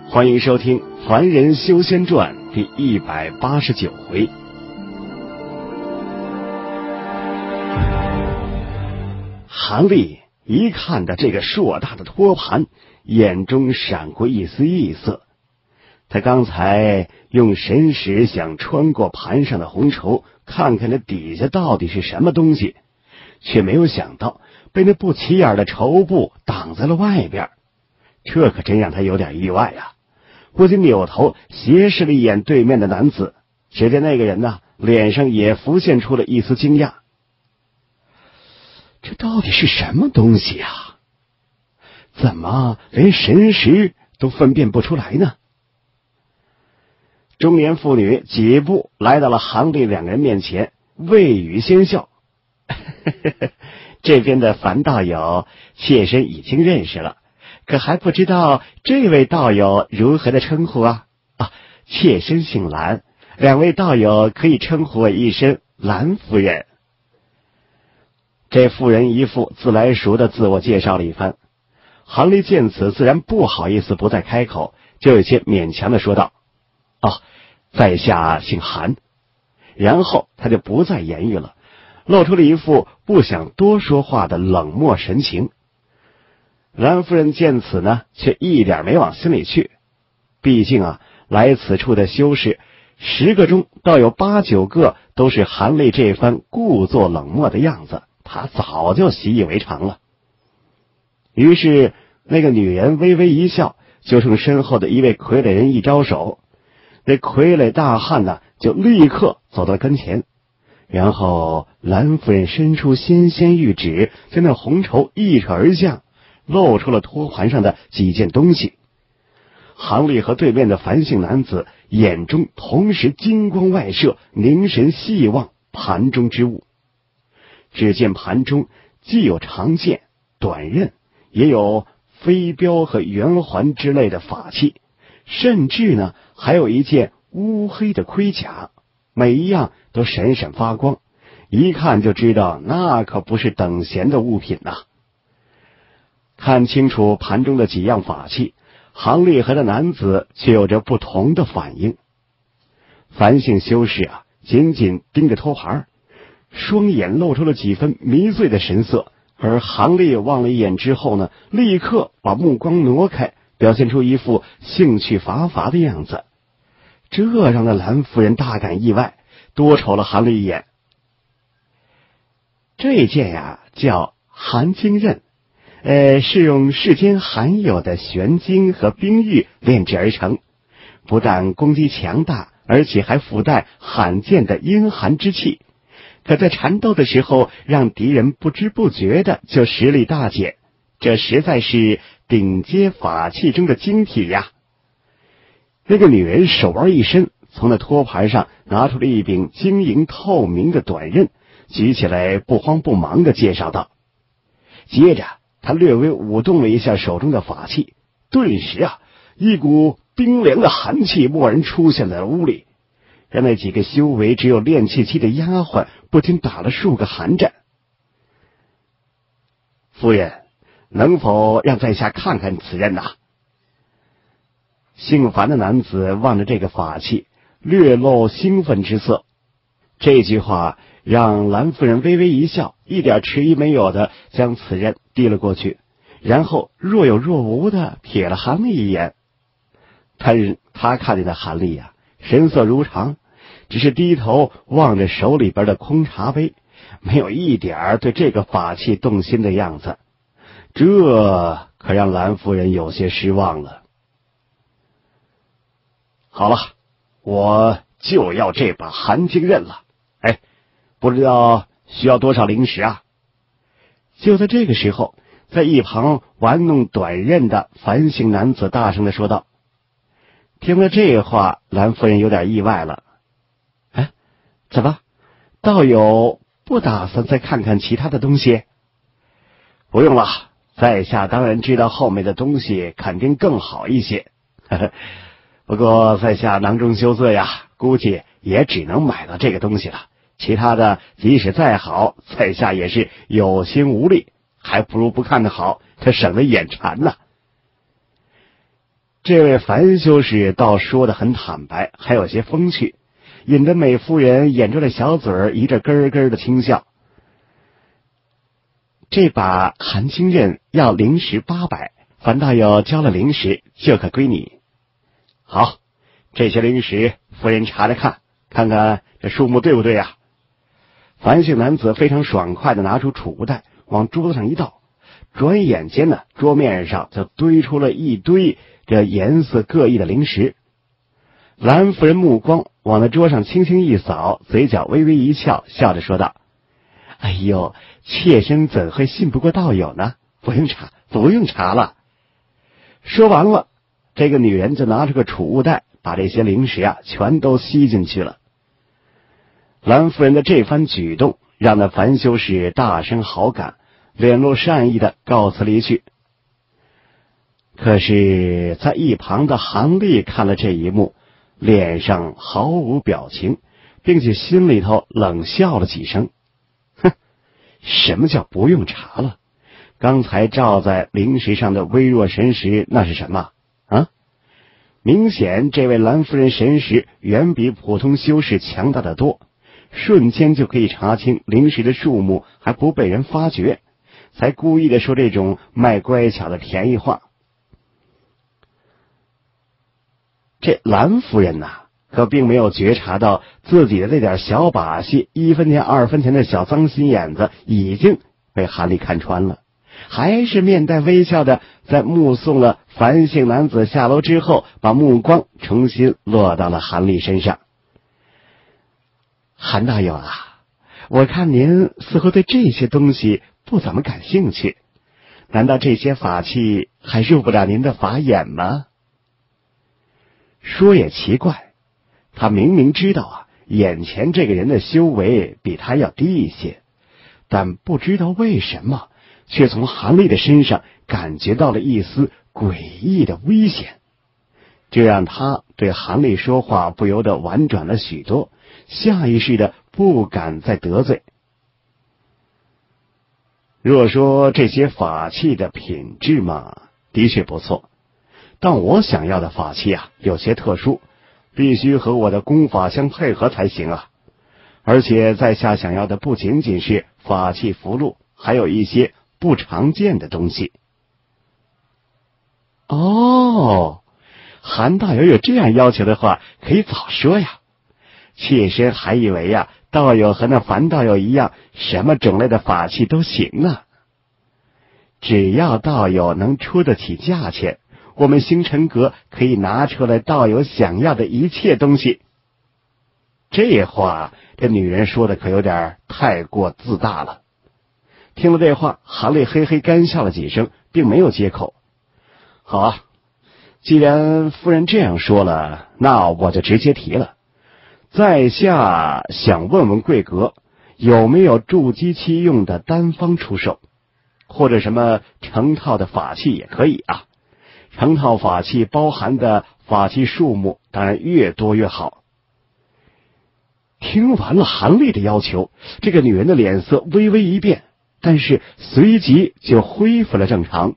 欢迎收听《凡人修仙传》第189回。韩立一看到这个硕大的托盘，眼中闪过一丝异色。他刚才用神识想穿过盘上的红绸，看看那底下到底是什么东西，却没有想到被那不起眼的绸布挡在了外边。这可真让他有点意外啊！不禁扭头斜视了一眼对面的男子，只见那个人呢，脸上也浮现出了一丝惊讶。这到底是什么东西啊？怎么连神识都分辨不出来呢？中年妇女几步来到了韩立两个人面前，未语先笑。这边的樊道友妾身已经认识了，可还不知道这位道友如何的称呼啊？妾身姓兰，两位道友可以称呼我一声兰夫人。这妇人一副自来熟的自我介绍了一番，韩立见此自然不好意思不再开口，就有些勉强的说道：在下姓韩。然后他就不再言语了，露出了一副不想多说话的冷漠神情。兰夫人见此呢，却一点没往心里去。毕竟来此处的修士10个中倒有8、9个都是韩立这番故作冷漠的样子，他早就习以为常了。于是那个女人微微一笑，就冲身后的一位傀儡人一招手，那傀儡大汉呢，就立刻走到跟前，然后兰夫人伸出纤纤玉指，将那红绸一扯而下，露出了托盘上的几件东西。韩立和对面的樊姓男子眼中同时金光外射，凝神细望盘中之物。只见盘中既有长剑、短刃，也有飞镖和圆环之类的法器，甚至呢还有一件乌黑的盔甲，每一样都闪闪发光，一看就知道那可不是等闲的物品呐。看清楚盘中的几样法器，韩立和那男子却有着不同的反应。樊姓修士紧紧盯着托盘，双眼露出了几分迷醉的神色，而韩立望了一眼之后呢，立刻把目光挪开，表现出一副兴趣乏乏的样子。这让那兰夫人大感意外，多瞅了韩立一眼。这件叫寒精刃，是用世间罕有的玄晶和冰玉炼制而成，不但攻击强大，而且还附带罕见的阴寒之气，可在缠斗的时候让敌人不知不觉的就实力大减，这实在是顶阶法器中的精体呀。那个女人手腕一伸，从那托盘上拿出了一柄晶莹透明的短刃，举起来不慌不忙地介绍道。接着她略微舞动了一下手中的法器，顿时一股冰凉的寒气蓦然出现在了屋里，让那几个修为只有炼气期的丫鬟不禁打了数个寒战。夫人，能否让在下看看此刃呐？姓樊的男子望着这个法器，略露兴奋之色。这句话让兰夫人微微一笑，一点迟疑没有的将此刃递了过去，然后若有若无的瞥了韩立一眼。他看见的韩立神色如常，只是低头望着手里边的空茶杯，没有一点对这个法器动心的样子。这可让兰夫人有些失望了。好了，我就要这把寒精刃了。不知道需要多少灵石啊？就在这个时候，在一旁玩弄短刃的樊姓男子大声的说道。听了这话，兰夫人有点意外了。怎么，道友不打算再看看其他的东西？不用了，在下当然知道后面的东西肯定更好一些。不过在下囊中羞涩估计也只能买到这个东西了，其他的即使再好，在下也是有心无力，还不如不看的好，他省得眼馋呢。 这位樊修士倒说得很坦白，还有些风趣，引得美夫人掩住了小嘴儿，一阵咯咯的轻笑。这把韩清任要零食800，樊大友交了零食就可归你。好，这些零食夫人查着看，看看这数目对不对呀？樊姓男子非常爽快地拿出储物袋，往桌子上一倒，转眼间呢，桌面上就堆出了一堆这颜色各异的零食。兰夫人目光往那桌上轻轻一扫，嘴角微微一翘，笑着说道：哎呦，妾身怎会信不过道友呢？不用查，不用查了。说完了，这个女人就拿出个储物袋，把这些零食全都吸进去了。兰夫人的这番举动让那樊修士大生好感，脸露善意的告辞离去。可是在一旁的韩立看了这一幕，脸上毫无表情，并且心里头冷笑了几声。哼，什么叫不用查了？刚才照在灵石上的微弱神识那是什么啊？明显这位兰夫人神识远比普通修士强大得多，瞬间就可以查清灵石的数目，还不被人发觉，才故意的说这种卖乖巧的便宜话。这兰夫人可并没有觉察到自己的这点小把戏，1分钱2分钱的小脏心眼子已经被韩立看穿了，还是面带微笑的在目送了樊姓男子下楼之后，把目光重新落到了韩立身上。韩大友我看您似乎对这些东西不怎么感兴趣，难道这些法器还入不了您的法眼吗？说也奇怪，他明明知道眼前这个人的修为比他要低一些，但不知道为什么却从韩立的身上感觉到了一丝诡异的危险，这让他对韩立说话不由得婉转了许多，下意识的不敢再得罪。若说这些法器的品质嘛，的确不错，但我想要的法器有些特殊，必须和我的功法相配合才行而且在下想要的不仅仅是法器符箓，还有一些不常见的东西。哦，韩大友有这样要求的话，可以早说呀。妾身还以为道友和那樊道友一样，什么种类的法器都行只要道友能出得起价钱，我们星辰阁可以拿出来道友想要的一切东西。这话这女人说的可有点太过自大了。听了这话，韩立嘿嘿干笑了几声，并没有接口。好既然夫人这样说了，那我就直接提了。在下想问问贵阁，有没有筑基期用的单方出售，或者什么成套的法器也可以成套法器包含的法器数目当然越多越好。听完了韩立的要求，这个女人的脸色微微一变，但是随即就恢复了正常。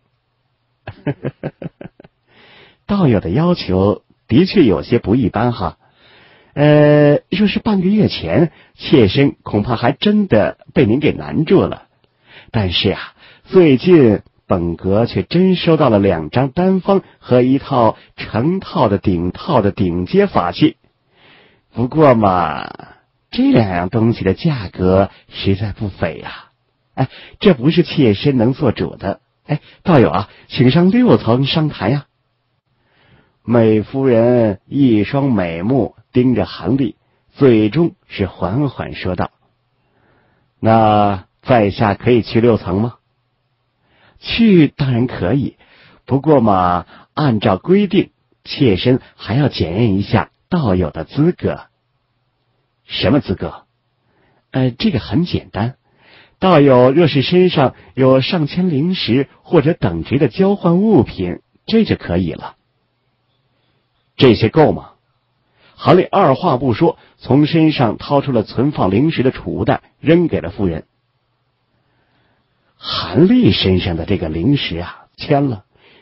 道友的要求的确有些不一般若是半个月前，妾身恐怕还真的被您给难住了。但是最近本阁却真收到了2张单方和一套成套的顶套的顶阶法器。不过嘛，这2样东西的价格实在不菲这不是妾身能做主的。道友请上6层商谈美夫人一双美目盯着韩立，最终是缓缓说道：那在下可以去6层吗？去当然可以，不过嘛，按照规定，妾身还要检验一下道友的资格。什么资格？这个很简单，道友若是身上有上千灵石或者等值的交换物品，这就可以了。这些够吗？韩立二话不说，从身上掏出了存放灵石的储物袋，扔给了夫人。韩立身上的这个灵石签了，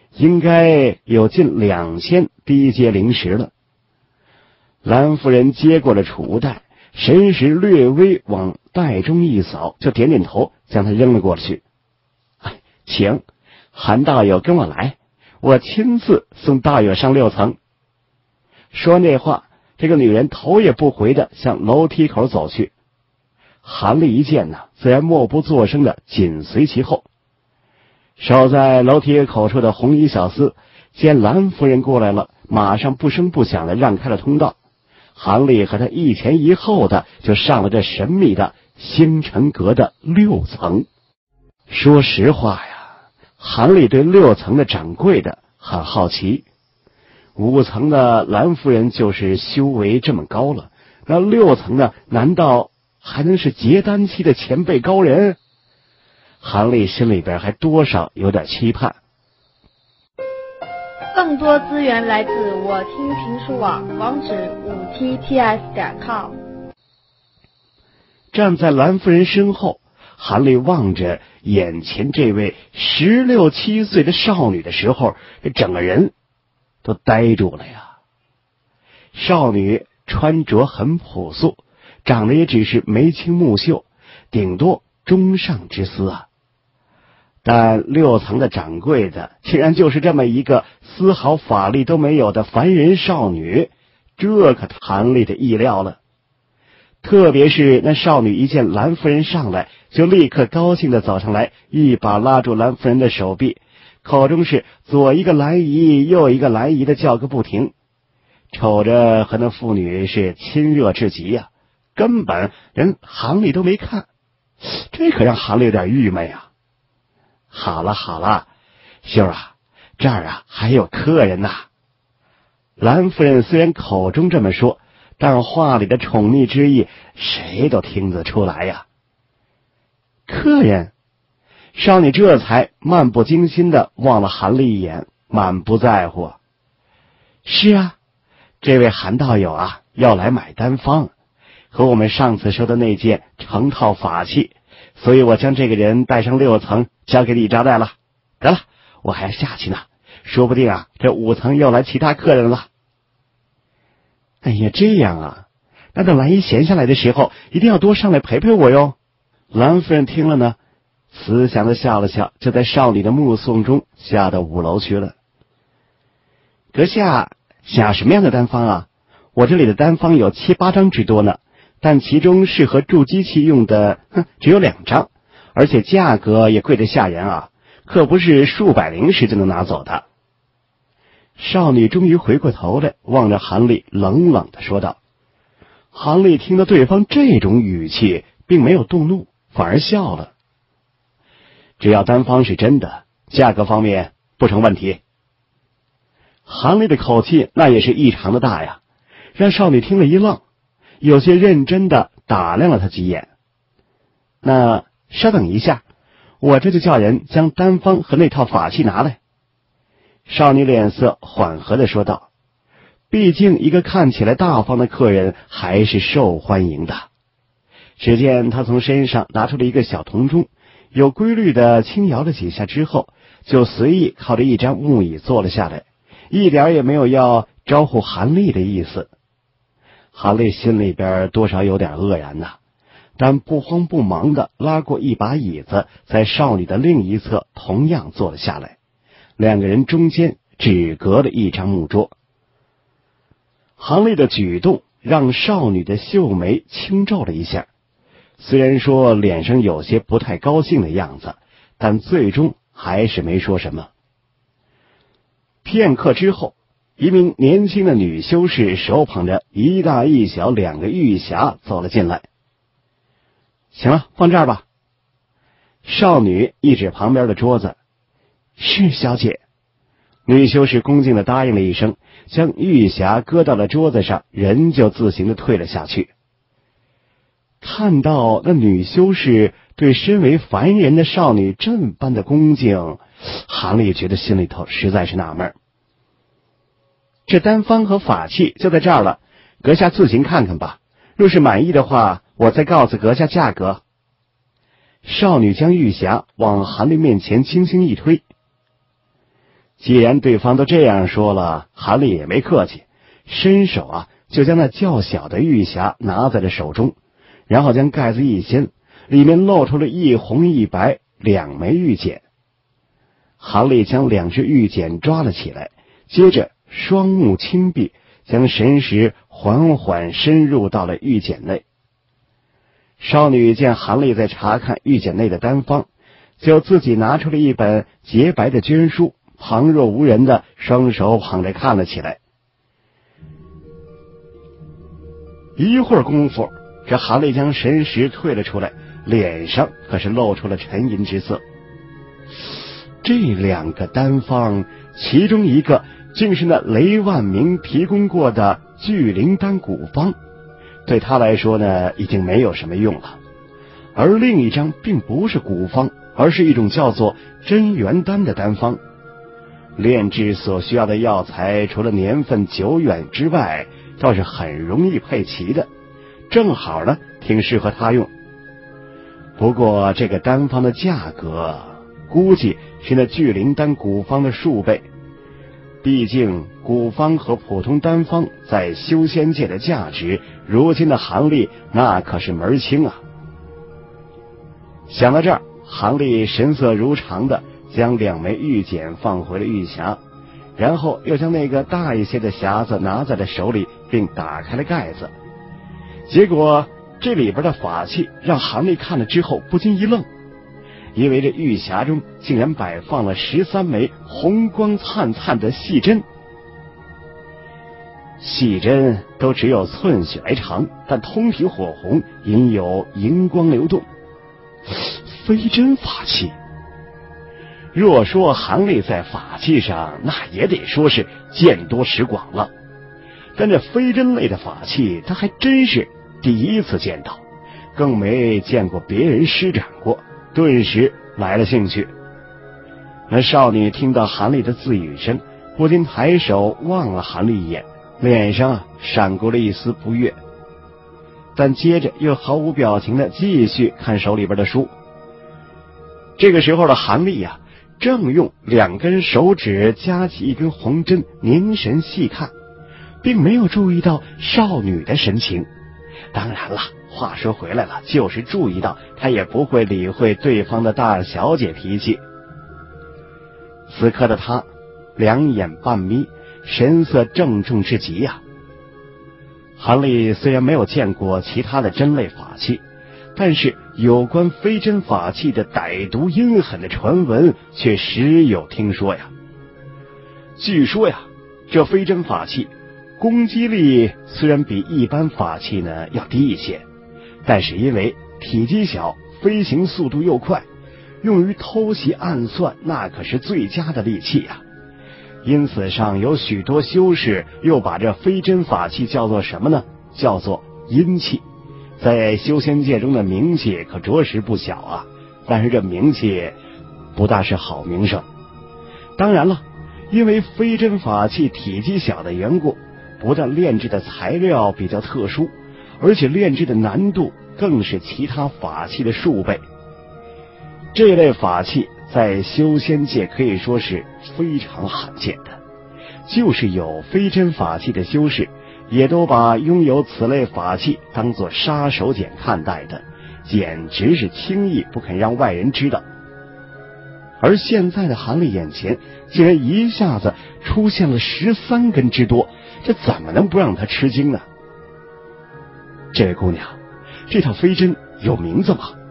应该有近2000低阶灵石了。蓝夫人接过了储物袋，神识略微往袋中一扫，就点点头，将它扔了过去。请韩道友跟我来，我亲自送道友上6层。说完这话，这个女人头也不回的向楼梯口走去。韩立一见呢，自然默不作声的紧随其后。守在楼梯口处的红衣小厮见蓝夫人过来了，马上不声不响的让开了通道。韩立和他一前一后的就上了这神秘的星辰阁的6层。说实话呀，韩立对6层的掌柜的很好奇。5层的蓝夫人就是修为这么高了，那6层呢，难道还能是结丹期的前辈高人？韩立心里边还多少有点期盼。 更多资源来自我听评书网，网址5tts.com。 站在蓝夫人身后，韩立望着眼前这位16、17岁的少女的时候，这整个人都呆住了呀。少女穿着很朴素，长得也只是眉清目秀，顶多中上之姿啊。但6层的掌柜的竟然就是这么一个丝毫法力都没有的凡人少女，这可韩立的意料了。特别是那少女一见蓝夫人上来，就立刻高兴地走上来，一把拉住蓝夫人的手臂，口中是左一个蓝姨右一个蓝姨的叫个不停，瞅着和那妇女是亲热至极呀，根本人韩立都没看，这可让韩立有点郁闷呀。好了好了，秀儿啊，这儿啊还有客人呐。蓝夫人虽然口中这么说，但话里的宠溺之意谁都听得出来呀。客人？少女这才漫不经心的望了韩立一眼，满不在乎。是啊，这位韩道友啊要来买丹方，和我们上次说的那件成套法器，所以我将这个人带上6层交给你招待了。得了，我还要下去呢，说不定啊这5层又来其他客人了。哎呀，这样啊，那等蓝姨闲下来的时候，一定要多上来陪陪我哟。蓝夫人听了呢，慈祥的笑了笑，就在少女的目送中下到5楼去了。阁下想要什么样的丹方啊？我这里的丹方有7、8张之多呢，但其中适合铸机器用的只有2张，而且价格也贵得吓人啊，可不是数百灵石就能拿走的。少女终于回过头来，望着韩立冷冷地说道。韩立听到对方这种语气，并没有动怒，反而笑了。只要丹方是真的，价格方面不成问题。韩立的口气那也是异常的大呀，让少女听了一愣，有些认真的打量了他几眼。那稍等一下，我这就叫人将丹方和那套法器拿来。少女脸色缓和的说道，毕竟一个看起来大方的客人还是受欢迎的。只见他从身上拿出了一个小铜钟，有规律的轻摇了几下之后，就随意靠着一张木椅坐了下来，一点也没有要招呼韩立的意思。韩立心里边多少有点愕然呐，但不慌不忙的拉过一把椅子，在少女的另一侧同样坐了下来，两个人中间只隔了一张木桌。韩立的举动让少女的秀眉轻皱了一下，虽然说脸上有些不太高兴的样子，但最终还是没说什么。片刻之后，一名年轻的女修士手捧着一大一小2个玉匣走了进来。行了，放这儿吧。少女一指旁边的桌子。是小姐。女修士恭敬地答应了一声，将玉匣搁到了桌子上，人就自行地退了下去。看到那女修士对身为凡人的少女这般的恭敬，韩立觉得心里头实在是纳闷。这丹方和法器就在这儿了，阁下自行看看吧，若是满意的话，我再告诉阁下价格。少女将玉匣往韩立面前轻轻一推。 既然对方都这样说了，韩立也没客气，伸手就将那较小的玉匣拿在了手中，然后将盖子一掀，里面露出了一红一白2枚玉简。韩立将2只玉简抓了起来，接着双目轻闭，将神识缓缓深入到了玉简内。少女见韩立在查看玉简内的单方，就自己拿出了一本洁白的绢书，旁若无人的双手捧着看了起来。一会儿功夫，这韩立将神识退了出来，脸上可是露出了沉吟之色。这2个单方，其中一个竟是那雷万明提供过的聚灵丹古方，对他来说呢，已经没有什么用了。而另一张并不是古方，而是一种叫做真元丹的丹方。炼制所需要的药材，除了年份久远之外，倒是很容易配齐的，正好呢，挺适合他用。不过这个丹方的价格，估计是那聚灵丹古方的数倍。毕竟古方和普通丹方在修仙界的价值，如今的韩立那可是门清啊。想到这儿，韩立神色如常的将2枚玉简放回了玉匣，然后又将那个大一些的匣子拿在了手里，并打开了盖子。结果这里边的法器让韩立看了之后不禁一愣，因为这玉匣中竟然摆放了13枚红光灿灿的细针。细针都只有寸许来长，但通体火红，隐有荧光流动。飞针法器，若说韩立在法器上，那也得说是见多识广了，但这飞针类的法器他还真是第一次见到，更没见过别人施展过，顿时来了兴趣。那少女听到韩立的自语声，不禁抬手望了韩立一眼，脸上闪过了一丝不悦，但接着又毫无表情的继续看手里边的书。这个时候的韩立正用2根手指夹起一根红针，凝神细看，并没有注意到少女的神情。当然了，话说回来了，就是注意到，他也不会理会对方的大小姐脾气。此刻的他2眼半眯，神色郑重之极呀。韩立虽然没有见过其他的针类法器，但是有关飞针法器的歹毒阴狠的传闻却时有听说呀。据说这飞针法器攻击力虽然比一般法器呢要低一些，但是因为体积小，飞行速度又快，用于偷袭暗算那可是最佳的利器呀。因此上有许多修士又把这飞针法器叫做什么呢？叫做阴器。在修仙界中的名气可着实不小啊，但是这名气不大是好名声。当然了，因为飞针法器体积小的缘故，不但炼制的材料比较特殊，而且炼制的难度更是其他法器的数倍。这类法器在修仙界可以说是非常罕见的，就是有飞针法器的修士也都把拥有此类法器当作杀手锏看待的，简直是轻易不肯让外人知道。而现在的韩立眼前竟然一下子出现了13根之多，这怎么能不让他吃惊呢？这位姑娘，这套飞针有名字吗？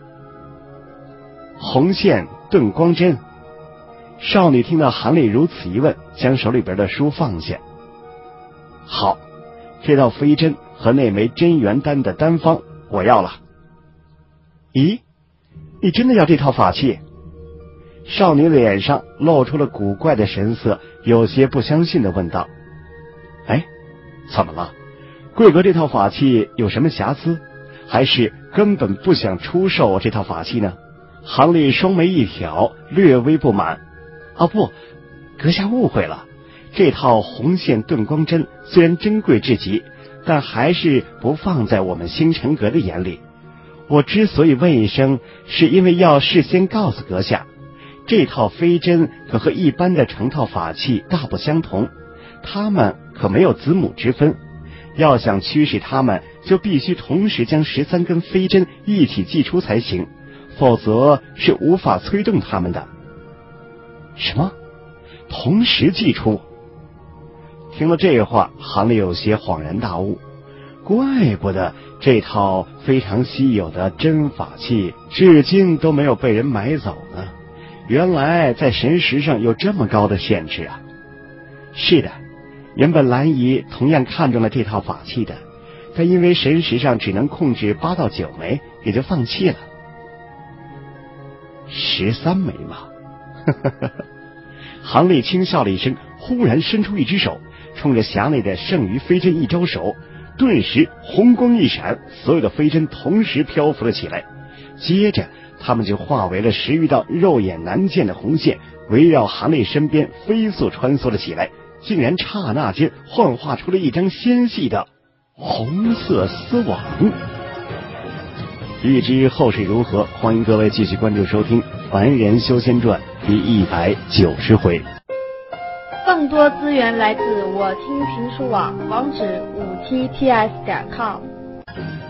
红线遁光针。少女听到韩立如此一问，将手里边的书放下。好，这套飞针和那枚真元丹的丹方我要了。咦，你真的要这套法器？少女脸上露出了古怪的神色，有些不相信的问道。哎，怎么了？贵阁这套法器有什么瑕疵，还是根本不想出售这套法器呢？韩立双眉一挑，略微不满。不，阁下误会了，这套红线遁光针虽然珍贵至极，但还是不放在我们星辰阁的眼里。我之所以问一声，是因为要事先告诉阁下， 这套飞针可和一般的成套法器大不相同，它们可没有子母之分。要想驱使它们，就必须同时将13根飞针一起祭出才行，否则是无法催动它们的。什么？同时祭出？听了这话，韩立有些恍然大悟，怪不得这套非常稀有的真法器至今都没有被人买走呢。原来在神识上有这么高的限制啊！是的，原本蓝姨同样看中了这套法器的，但因为神识上只能控制8到9枚，也就放弃了。13枚嘛，韩立轻笑了一声，忽然伸出一只手，冲着匣内的剩余飞针一招手，顿时红光一闪，所有的飞针同时漂浮了起来，接着它们就化为了10余道肉眼难见的红线，围绕韩立身边飞速穿梭了起来，竟然刹那间幻化出了一张纤细的红色丝网。欲知后事如何，欢迎各位继续关注收听《凡人修仙传》第190回。 更多资源来自我听评书网，网址5tts.com。